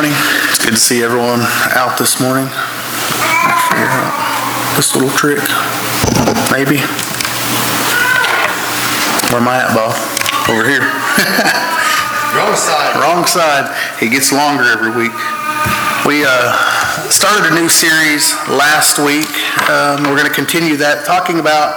morning. It's good to see everyone out this morning. Figure out this little trick. Maybe. Where am I at, Bob? Over here. Wrong side. Wrong side. It gets longer every week. We started a new series last week. We're going to continue that, talking about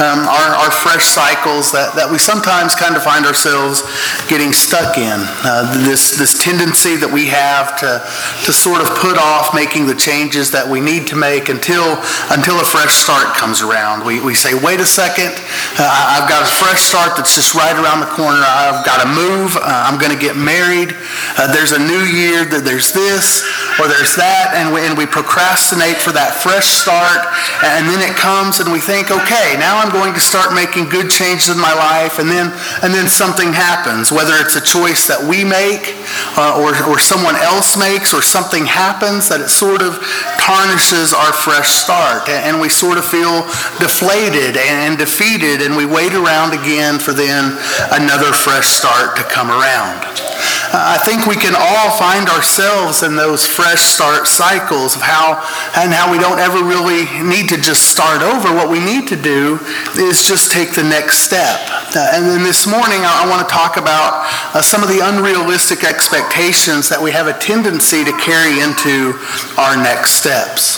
our fresh cycles that we sometimes kind of find ourselves getting stuck in. This tendency that we have to sort of put off making the changes that we need to make until a fresh start comes around. We say, wait a second, I've got a fresh start that's just right around the corner. I've got to move. I'm going to get married. There's a new year. There's this or there's that, and we procrastinate for that fresh start, and then it comes and we think, okay, now I'm going to start making good changes in my life, and then something happens, whether it's a choice that we make or someone else makes, or something happens that it sort of tarnishes our fresh start, and we sort of feel deflated and defeated, and we wait around again for then another fresh start to come around. I think we can all find ourselves in those fresh start cycles of how we don't ever really need to just start over. What we need to do is just take the next step. And then this morning I want to talk about some of the unrealistic expectations that we have a tendency to carry into our next steps.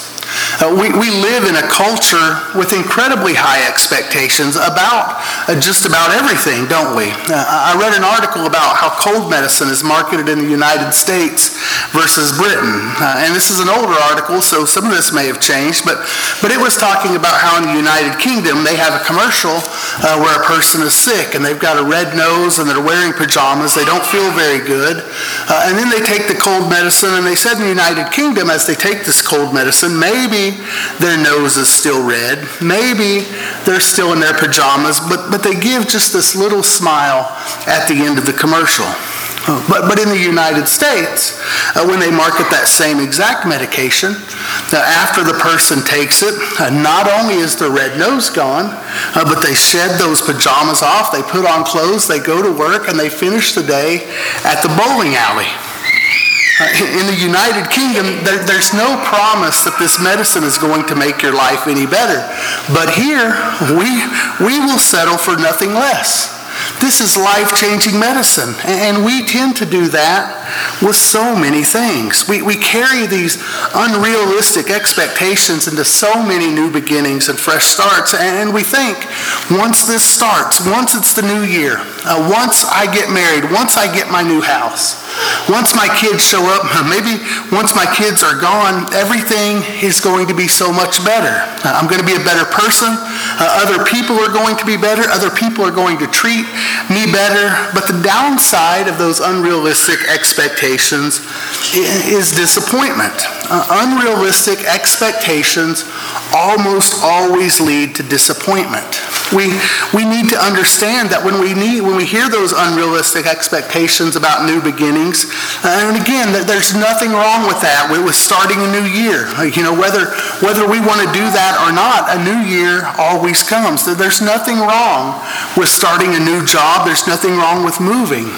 We live in a culture with incredibly high expectations about just about everything, don't we? I read an article about how cold medicine is marketed in the United States versus Britain. And this is an older article, so some of this may have changed, but it was talking about how in the United Kingdom they have a commercial where a person is sick and they've got a red nose and they're wearing pajamas. They don't feel very good. And then they take the cold medicine, and they said in the United Kingdom, as they take this cold medicine, maybe their nose is still red, maybe they're still in their pajamas, but they give just this little smile at the end of the commercial. But in the United States, when they market that same exact medication, after the person takes it, not only is the red nose gone, but they shed those pajamas off, they put on clothes, they go to work, and they finish the day at the bowling alley. In the United Kingdom, there's no promise that this medicine is going to make your life any better. But here, we will settle for nothing less. This is life-changing medicine, and we tend to do that with so many things. We carry these unrealistic expectations into so many new beginnings and fresh starts, and we think, once this starts, once it's the new year, once I get married, once I get my new house, once my kids show up, maybe once my kids are gone, everything is going to be so much better. I'm going to be a better person. Other people are going to be better. Other people are going to treat me better. But the downside of those unrealistic expectations is disappointment. Unrealistic expectations almost always lead to disappointment. We need to understand that when we hear those unrealistic expectations about new beginnings, and again, there's nothing wrong with that, with starting a new year. Whether we want to do that or not, a new year always comes. There's nothing wrong with starting a new job. There's nothing wrong with moving.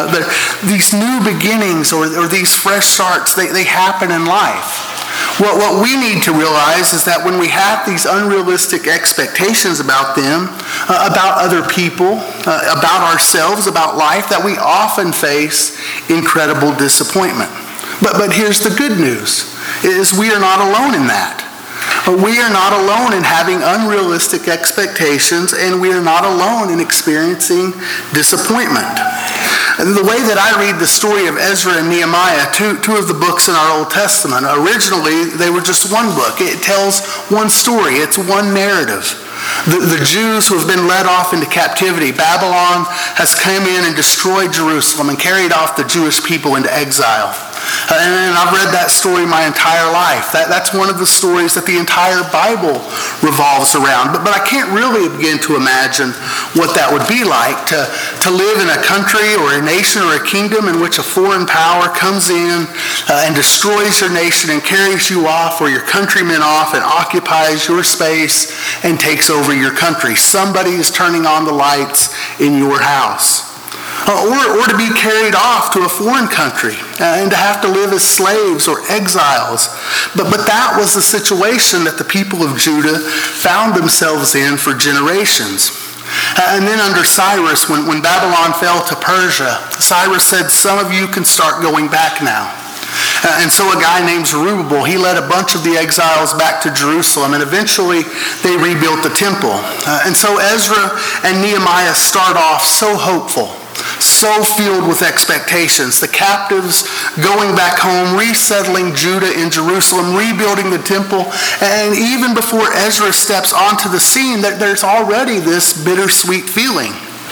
These new beginnings or these fresh starts, they happen in life. What we need to realize is that when we have these unrealistic expectations about them, about other people, about ourselves, about life, that we often face incredible disappointment. But here's the good news, is we are not alone in that. We are not alone in having unrealistic expectations, and we are not alone in experiencing disappointment. The way that I read the story of Ezra and Nehemiah, two of the books in our Old Testament, originally they were just one book. It tells one story. It's one narrative. The Jews who have been led off into captivity, Babylon has come in and destroyed Jerusalem and carried off the Jewish people into exile. And I've read that story my entire life. That's one of the stories that the entire Bible revolves around. But I can't really begin to imagine what that would be like to live in a country or a nation or a kingdom in which a foreign power comes in and destroys your nation and carries you off or your countrymen off and occupies your space and takes over your country. Somebody is turning on the lights in your house. or to be carried off to a foreign country and to have to live as slaves or exiles. But that was the situation that the people of Judah found themselves in for generations. And then under Cyrus, when Babylon fell to Persia, Cyrus said, some of you can start going back now. And so a guy named Zerubbabel, he led a bunch of the exiles back to Jerusalem, and eventually they rebuilt the temple. And so Ezra and Nehemiah start off so hopeful, so filled with expectations. The captives going back home, resettling Judah in Jerusalem, rebuilding the temple. And even before Ezra steps onto the scene, there's already this bittersweet feeling.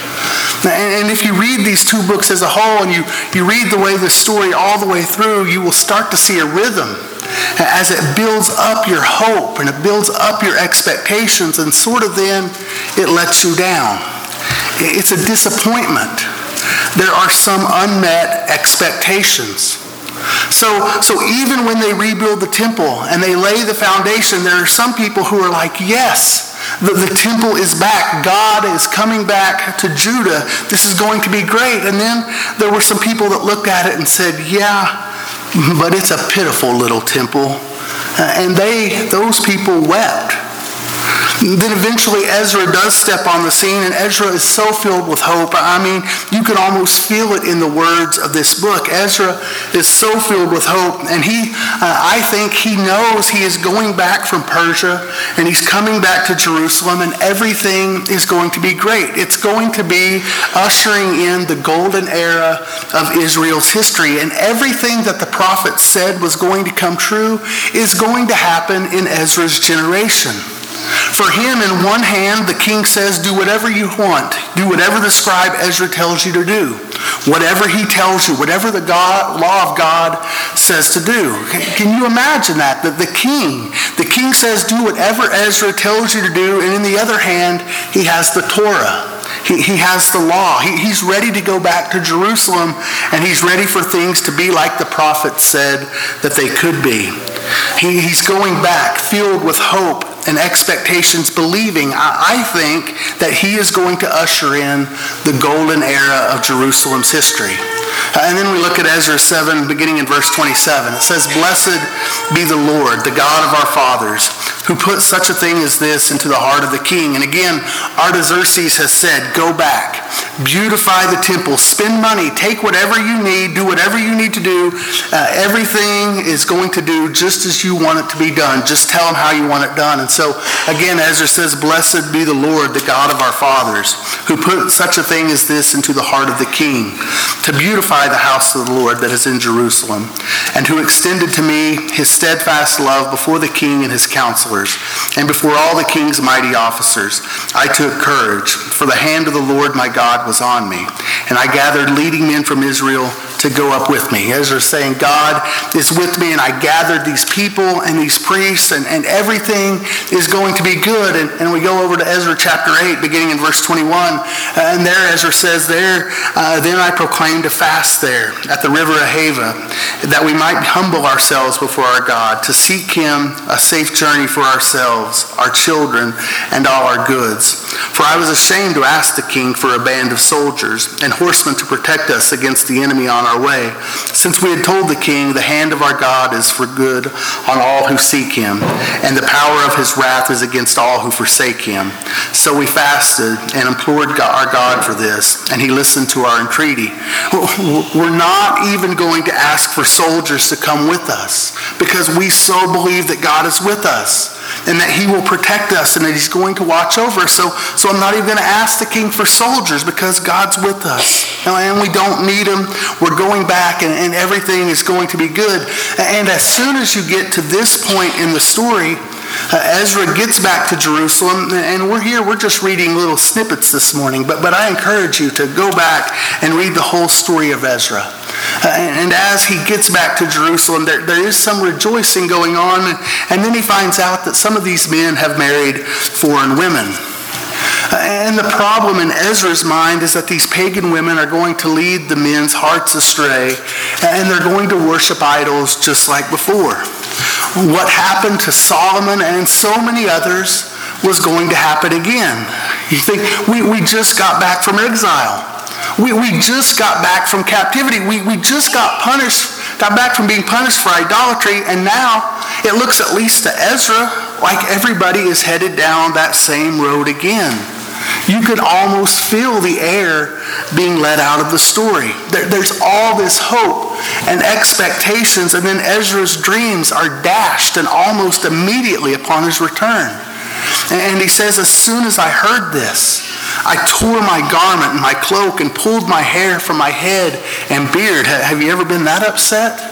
And if you read these two books as a whole, and you read the way the story all the way through, you will start to see a rhythm as it builds up your hope and it builds up your expectations, and sort of then it lets you down. It's a disappointment. There are some unmet expectations. So even when they rebuild the temple and they lay the foundation, there are some people who are like, yes, the temple is back. God is coming back to Judah. This is going to be great. And then there were some people that looked at it and said, yeah, but it's a pitiful little temple. And those people wept. Then eventually Ezra does step on the scene, and Ezra is so filled with hope. I mean, you can almost feel it in the words of this book. Ezra is so filled with hope, and I think he knows he is going back from Persia, and he's coming back to Jerusalem, and everything is going to be great. It's going to be ushering in the golden era of Israel's history, and everything that the prophet said was going to come true is going to happen in Ezra's generation. For him, in one hand, the king says, do whatever you want. Do whatever the scribe Ezra tells you to do. Whatever he tells you, whatever the law of God says to do. Can you imagine that? The king says, do whatever Ezra tells you to do. And in the other hand, he has the Torah. He has the law. He's ready to go back to Jerusalem, and he's ready for things to be like the prophet said that they could be. He's going back filled with hope and expectations, believing, I think, that he is going to usher in the golden era of Jerusalem's history. And then we look at Ezra 7, beginning in verse 27. It says, blessed be the Lord, the God of our fathers, who put such a thing as this into the heart of the king. And again, Artaxerxes has said, go back, beautify the temple, spend money, take whatever you need, do whatever you need to do. Everything is going to do just as you want it to be done. Just tell them how you want it done. And so, again, Ezra says, blessed be the Lord, the God of our fathers, who put such a thing as this into the heart of the king, to beautify the house of the Lord that is in Jerusalem, and who extended to me his steadfast love before the king and his counselors, and before all the king's mighty officers. I took courage, for the hand of the Lord my God was on me, and I gathered leading men from Israel to go up with me. Ezra is saying, God is with me, and I gathered these people and these priests, and everything is going to be good. And we go over to Ezra chapter 8, beginning in verse 21, and there Ezra says, then I proclaimed a fast there at the river Ahava, that we might humble ourselves before our God, to seek him a safe journey for ourselves, our children, and all our goods. For I was ashamed to ask the king for a band of soldiers and horsemen to protect us against the enemy on our way, since we had told the king, the hand of our God is for good on all who seek him, and the power of his wrath is against all who forsake him. So we fasted and implored our God for this, and he listened to our entreaty. We're not even going to ask for soldiers to come with us, because we so believe that God is with us, and that he will protect us, and that he's going to watch over us. So I'm not even going to ask the king for soldiers, because God's with us. And we don't need them. We're going back, and everything is going to be good. And as soon as you get to this point in the story, Ezra gets back to Jerusalem, and we're just reading little snippets this morning, but I encourage you to go back and read the whole story of Ezra. And as he gets back to Jerusalem, there is some rejoicing going on, and then he finds out that some of these men have married foreign women. And the problem in Ezra's mind is that these pagan women are going to lead the men's hearts astray, and they're going to worship idols just like before. What happened to Solomon and so many others was going to happen again. You think, we just got back from exile. We just got back from captivity. We just got back from being punished for idolatry, and now it looks, at least to Ezra, like everybody is headed down that same road again. You could almost feel the air being let out of the story. There's all this hope and expectations, and then Ezra's dreams are dashed and almost immediately upon his return. And he says, as soon as I heard this, I tore my garment and my cloak and pulled my hair from my head and beard. Have you ever been that upset?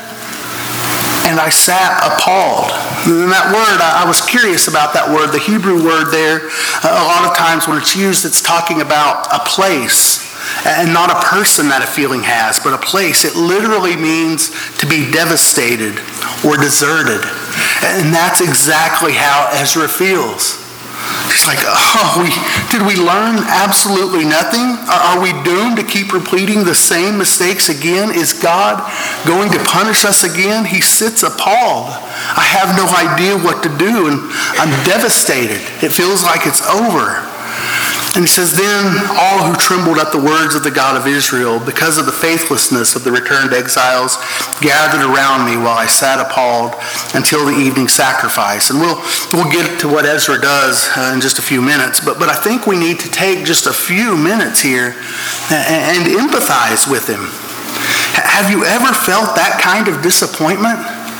And I sat appalled. And that word, I was curious about that word, the Hebrew word there. A lot of times when it's used, it's talking about a place and not a person that a feeling has, but a place. It literally means to be devastated or deserted. And that's exactly how Ezra feels. He's like, did we learn absolutely nothing? Are we doomed to keep repeating the same mistakes again? Is God going to punish us again? He sits appalled. I have no idea what to do, and I'm devastated. It feels like it's over. And he says, then all who trembled at the words of the God of Israel, because of the faithlessness of the returned exiles, gathered around me while I sat appalled until the evening sacrifice. And we'll get to what Ezra does in just a few minutes, but I think we need to take just a few minutes here and empathize with him. Have you ever felt that kind of disappointment?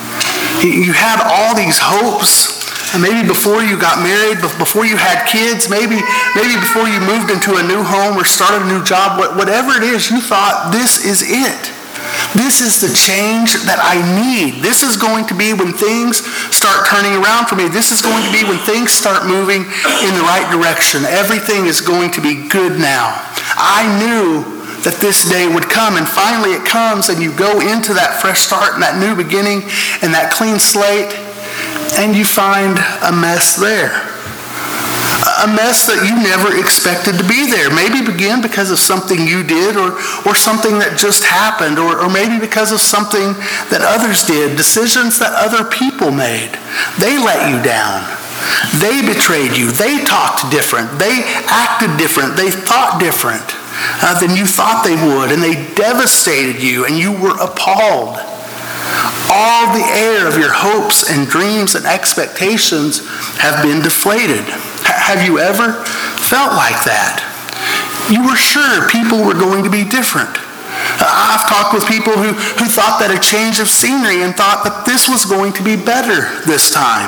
You had all these hopes. And maybe before you got married, before you had kids, maybe before you moved into a new home or started a new job, whatever it is, you thought, this is it. This is the change that I need. This is going to be when things start turning around for me. This is going to be when things start moving in the right direction. Everything is going to be good now. I knew that this day would come, and finally it comes, and you go into that fresh start and that new beginning and that clean slate, and you find a mess there. A mess that you never expected to be there. Maybe again because of something you did or something that just happened, or maybe because of something that others did, decisions that other people made. They let you down. They betrayed you. They talked different. They acted different. They thought different than you thought they would, and they devastated you, and you were appalled. All the air of your hopes and dreams and expectations have been deflated. Have you ever felt like that? You were sure people were going to be different. I've talked with people who thought that a change of scenery and thought that this was going to be better this time.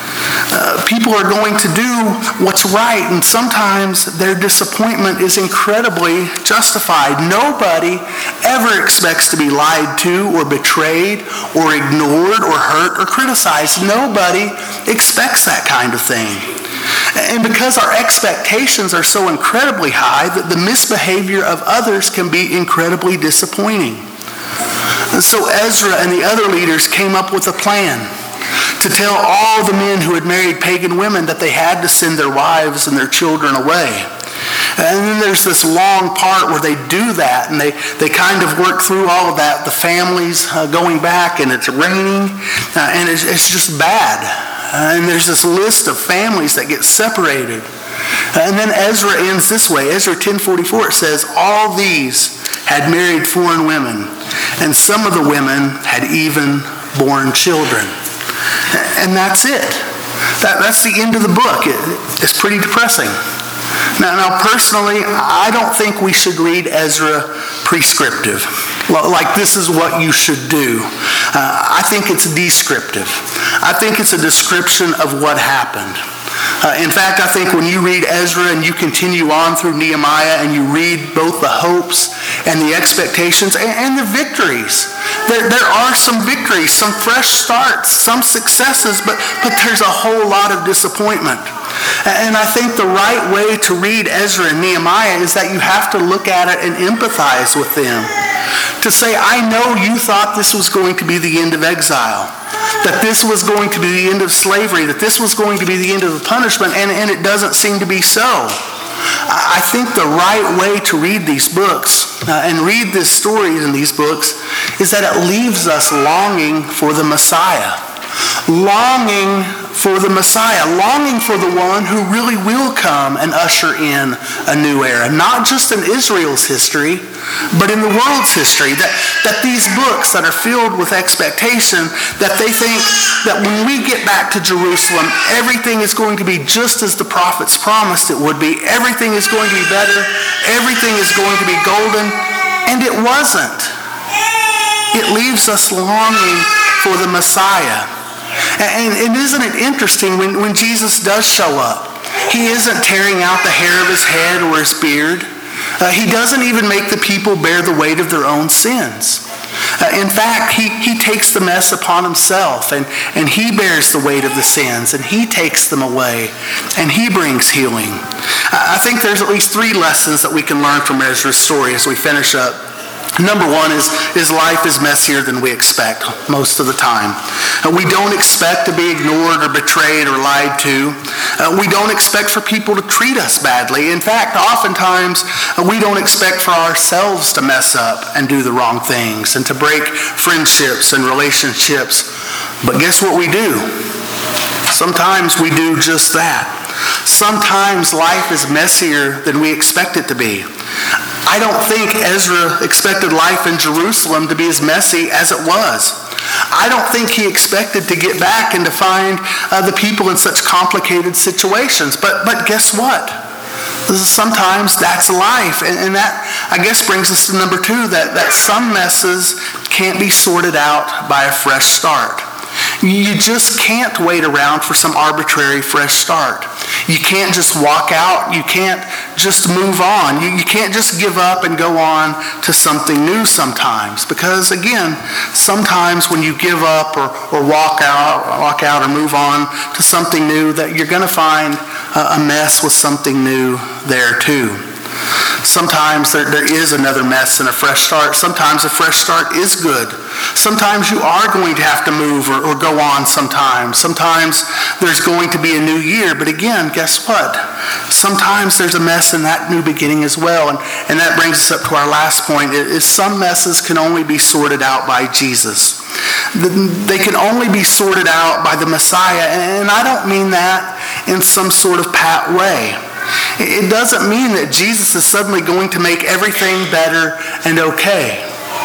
People are going to do what's right, and sometimes their disappointment is incredibly justified. Nobody ever expects to be lied to or betrayed or ignored or hurt or criticized. Nobody expects that kind of thing. And because our expectations are so incredibly high, that the misbehavior of others can be incredibly disappointing. And so Ezra and the other leaders came up with a plan to tell all the men who had married pagan women that they had to send their wives and their children away. And then there's this long part where they do that, and they kind of work through all of that, the families going back, and it's raining, and it's just bad. And there's this list of families that get separated. And then Ezra ends this way. Ezra 10:44, it says, all these had married foreign women, and some of the women had even borne children. And that's it. That's the end of the book. It's pretty depressing. Now, personally, I don't think we should read Ezra prescriptive. Like this is what you should do. I think it's descriptive. I think it's a description of what happened. In fact, I think when you read Ezra and you continue on through Nehemiah and you read both the hopes and the expectations and the victories, there are some victories, some fresh starts, some successes, but there's a whole lot of disappointment. And I think the right way to read Ezra and Nehemiah is that you have to look at it and empathize with them. To say, I know you thought this was going to be the end of exile, that this was going to be the end of slavery, that this was going to be the end of the punishment, and it doesn't seem to be so. I think the right way to read these books and read the stories in these books is that it leaves us longing for the Messiah, longing for the Messiah, longing for the one who really will come and usher in a new era, not just in Israel's history, but in the world's history, that these books that are filled with expectation, that they think that when we get back to Jerusalem, everything is going to be just as the prophets promised it would be. Everything is going to be better. Everything is going to be golden. And it wasn't. It leaves us longing for the Messiah. And isn't it interesting when Jesus does show up? He isn't tearing out the hair of his head or his beard. He doesn't even make the people bear the weight of their own sins. In fact, he takes the mess upon himself, and he bears the weight of the sins, and he takes them away, and he brings healing. I think there's at least 3 lessons that we can learn from Ezra's story as we finish up. Number 1 is life is messier than we expect most of the time. We don't expect to be ignored or betrayed or lied to. We don't expect for people to treat us badly. In fact, oftentimes we don't expect for ourselves to mess up and do the wrong things and to break friendships and relationships. But guess what we do? Sometimes we do just that. Sometimes life is messier than we expect it to be. I don't think Ezra expected life in Jerusalem to be as messy as it was. I don't think he expected to get back and to find the people in such complicated situations. But guess what? Sometimes that's life. And that, I guess, brings us to number 2, that some messes can't be sorted out by a fresh start. You just can't wait around for some arbitrary fresh start. You can't just walk out. You can't just move on. You can't just give up and go on to something new sometimes. Because again, sometimes when you give up or walk out or move on to something new, that you're going to find a mess with something new there too. Sometimes there is another mess and a fresh start. Sometimes a fresh start is good. Sometimes you are going to have to move or go on sometimes. Sometimes there's going to be a new year. But again, guess what? Sometimes there's a mess in that new beginning as well. And that brings us up to our last point, is some messes can only be sorted out by Jesus. They can only be sorted out by the Messiah. And I don't mean that in some sort of pat way. It doesn't mean that Jesus is suddenly going to make everything better and okay.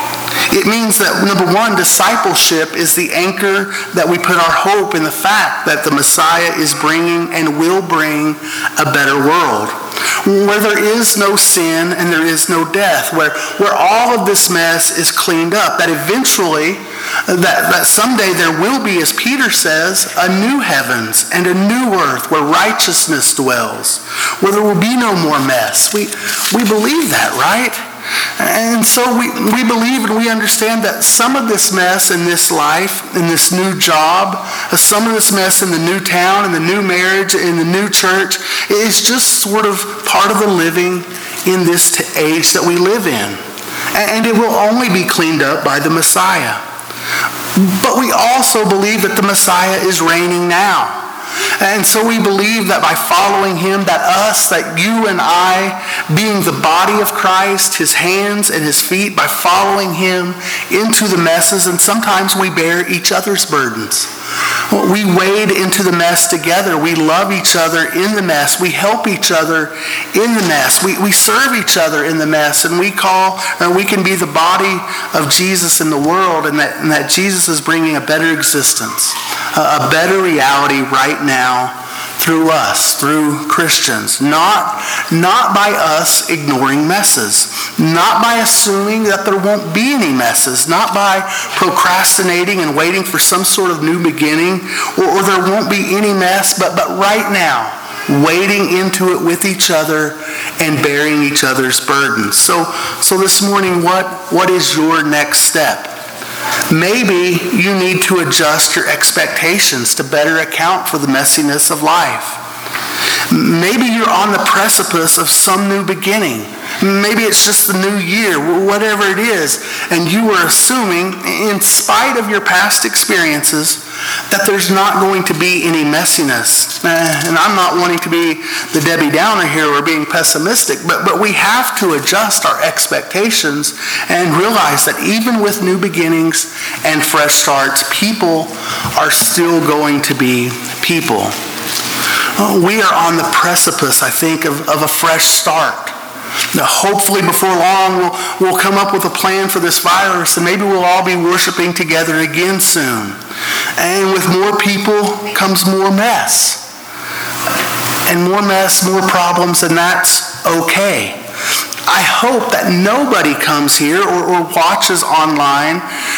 It means that, number 1, discipleship is the anchor that we put our hope in the fact that the Messiah is bringing and will bring a better world, where there is no sin and there is no death, where all of this mess is cleaned up, that eventually, that someday there will be, as Peter says, a new heavens and a new earth where righteousness dwells, where there will be no more mess. We believe that, right? And so we believe and we understand that some of this mess in this life, in this new job, some of this mess in the new town, in the new marriage, in the new church, is just sort of part of the living in this age that we live in. And it will only be cleaned up by the Messiah. But we also believe that the Messiah is reigning now. And so we believe that by following him, that you and I, being the body of Christ, his hands and his feet, by following him into the messes, and sometimes we bear each other's burdens. We wade into the mess together. We love each other in the mess. We help each other in the mess. We serve each other in the mess. And we can be the body of Jesus in the world, and that Jesus is bringing a better existence, a better reality right now through us, through Christians. Not by us ignoring messes. Not by assuming that there won't be any messes. Not by procrastinating and waiting for some sort of new beginning, or there won't be any mess, but right now, wading into it with each other and bearing each other's burdens. So this morning, what is your next step? Maybe you need to adjust your expectations to better account for the messiness of life. Maybe you're on the precipice of some new beginning. Maybe it's just the new year, whatever it is, and you are assuming, in spite of your past experiences, that there's not going to be any messiness. And I'm not wanting to be the Debbie Downer here or being pessimistic, but we have to adjust our expectations and realize that even with new beginnings and fresh starts, people are still going to be people. We are on the precipice, I think, of a fresh start. Now, hopefully before long we'll come up with a plan for this virus, and maybe we'll all be worshiping together again soon. And with more people comes more mess. And more mess, more problems, and that's okay. I hope that nobody comes here or watches online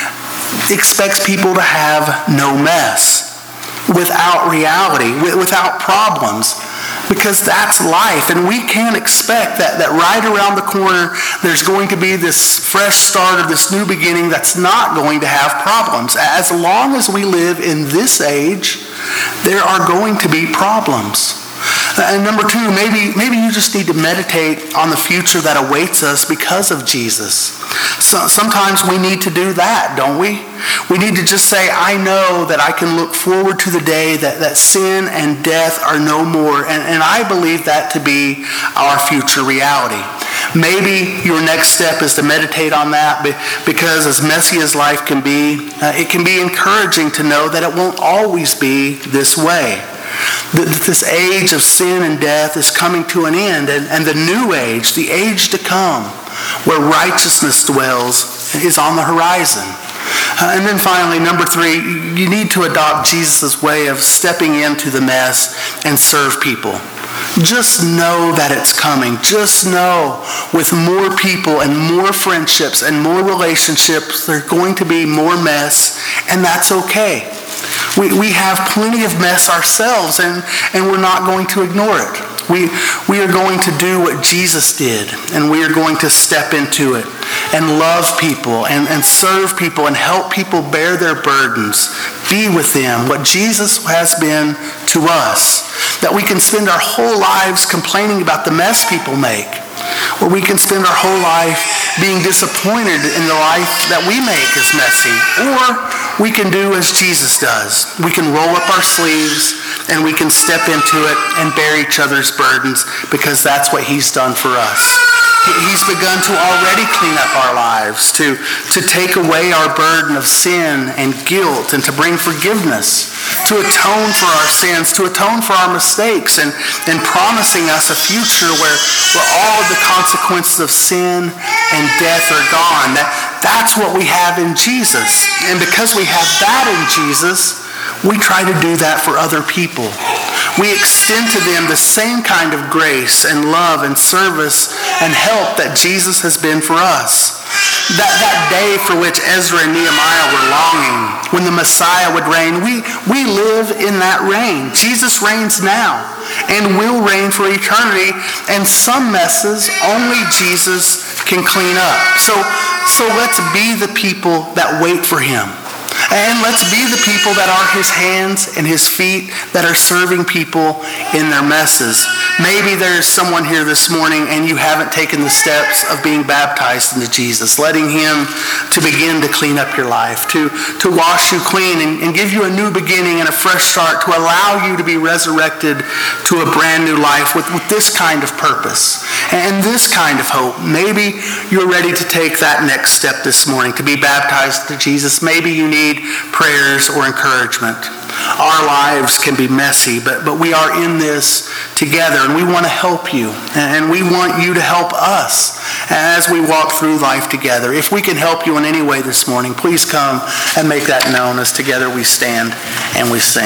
expects people to have no mess, without reality, without problems, because that's life. And we can't expect that right around the corner there's going to be this fresh start of this new beginning that's not going to have problems. As long as we live in this age, there are going to be problems. And number two, maybe you just need to meditate on the future that awaits us because of Jesus. So, sometimes we need to do that, don't we? We need to just say, I know that I can look forward to the day that sin and death are no more. And I believe that to be our future reality. Maybe your next step is to meditate on that, because as messy as life can be, it can be encouraging to know that it won't always be this way. This age of sin and death is coming to an end, and the new age, the age to come, where righteousness dwells, is on the horizon. And then finally, number three, you need to adopt Jesus' way of stepping into the mess and serve people. Just know that it's coming. Just know with more people and more friendships and more relationships, there's going to be more mess, and that's okay. We have plenty of mess ourselves, and we're not going to ignore it. We are going to do what Jesus did, and we are going to step into it and love people and serve people and help people bear their burdens, be with them, what Jesus has been to us. That we can spend our whole lives complaining about the mess people make, or we can spend our whole life being disappointed in the life that we make as messy. Or we can do as Jesus does. We can roll up our sleeves and we can step into it and bear each other's burdens, because that's what he's done for us. He's begun to already clean up our lives, to take away our burden of sin and guilt, and to bring forgiveness, to atone for our sins, to atone for our mistakes, and promising us a future where all of the consequences of sin and death are gone. That's what we have in Jesus. And because we have that in Jesus, we try to do that for other people. We extend to them the same kind of grace and love and service and help that Jesus has been for us. That day for which Ezra and Nehemiah were longing, when the Messiah would reign, we live in that reign. Jesus reigns now and will reign for eternity, and some messes only Jesus can clean up. So let's be the people that wait for him. And let's be the people that are his hands and his feet, that are serving people in their messes. Maybe there's someone here this morning and you haven't taken the steps of being baptized into Jesus, letting him to begin to clean up your life, to wash you clean and give you a new beginning and a fresh start, to allow you to be resurrected to a brand new life with this kind of purpose and this kind of hope. Maybe you're ready to take that next step this morning, to be baptized to Jesus. Maybe you need prayers or encouragement. Our lives can be messy, but we are in this together, and we want to help you, and we want you to help us as we walk through life together. If we can help you in any way this morning, please come and make that known as together we stand and we sing.